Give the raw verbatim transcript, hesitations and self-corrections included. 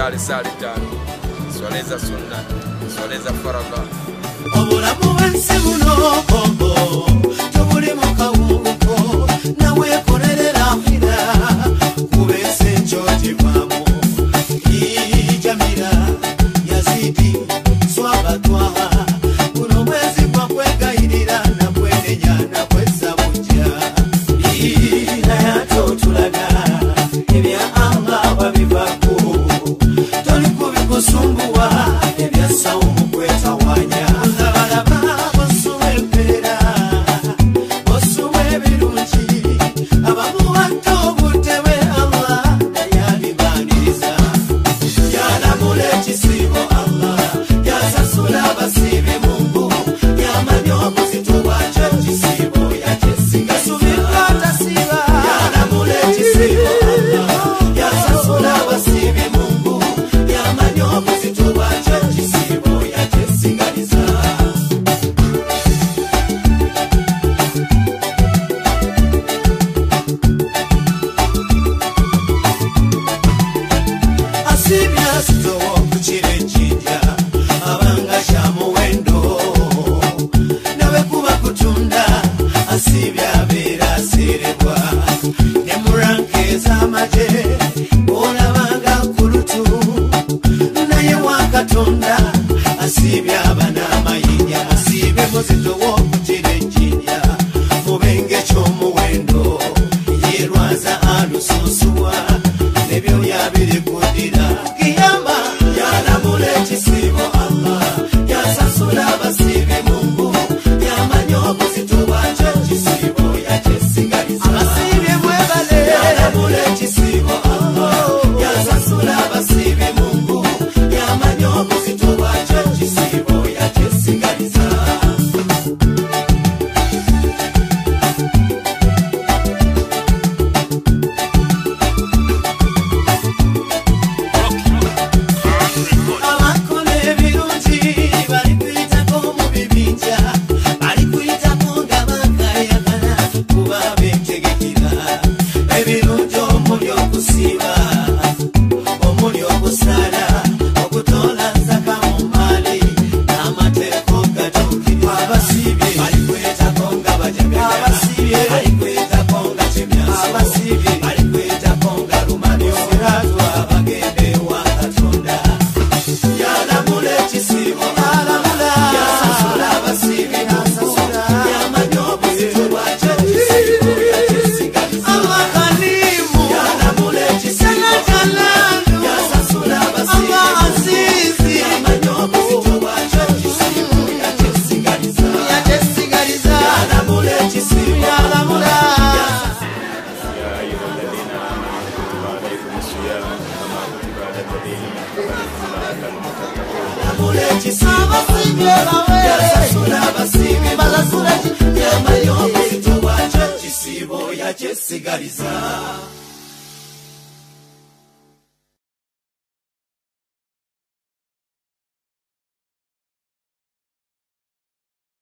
sali sali tano swaleza sunna swaleza faraga obulamu bwensi buno bongo tubuli mu kawuko nawe kolerera ahira kubese njojivamu ijamira yazidi swabatwa uno mwezi kwa kwegayirira na kwenenya na kweza buja ina yatotulaga ebya Allah babivaku toli kubikusumbua ebya saumu kwetawanya abalaba bosuwepera bosuwe birungi abamuwato butewe Allah yalibaniriza yalamule kisibo Allah yasasula basibi Mungu yamanyo kuzituba kisibo yakesiga subikata siba yalamule kisibo Allah yasasula basibi Mungu yamanyo kuzituba kisibo yakesigaliza asibya sitowo kuchire njinja abanga shamuwendo nawe kuba kutunda asibya bera sirebwa ne murankeza maje olabanga kulutu naye wakatonda asibya abana mayinya asibe muzitowo kuchire njinja mubenge chomuwendo yerwaza alususuwa nebyo yabiri kudira kiyama yalamule kisibo Allah yasasula basibi Mungu yamanyo kuzituba kisibo yakesigaliza abasibi mwebale yalamule kisibo Allah yasasula basibi Mungu yamanyo kuzituba kisibo yakesigaliza abakole birungi bali kwitako mu bibinja bali kwitako nga bakayagala kuba betegekera ebirungi omuli okusiba omuli okusala okutola zaka mu mali n'amateeko gatuukirira abasibye bali kwetako nga bajagala abasibye bali kwetako nga kimyaso abasibye bali kwetako nga lumanyo siratwa bagende wa Katonda yalamule kisibo alamula yasasula abasibi nasasula yamanyo kuzituba kisibo yakesigaliza Allah kalimu yalamule kisibo kalalu yasasula abasibi Allah azizi yamanyo kuzituba kisibo yakesigaliza yakesigaliza yalamule kisibo yalamula ya ayyuhalladhina amanu kutiba alaykumus siyam kama kutiba ala alladhina min qablikum la'allakum tattaqun yalamule kisibo yasasula abasibi balasula yamanyo kuzituba kisibo yakesigaliza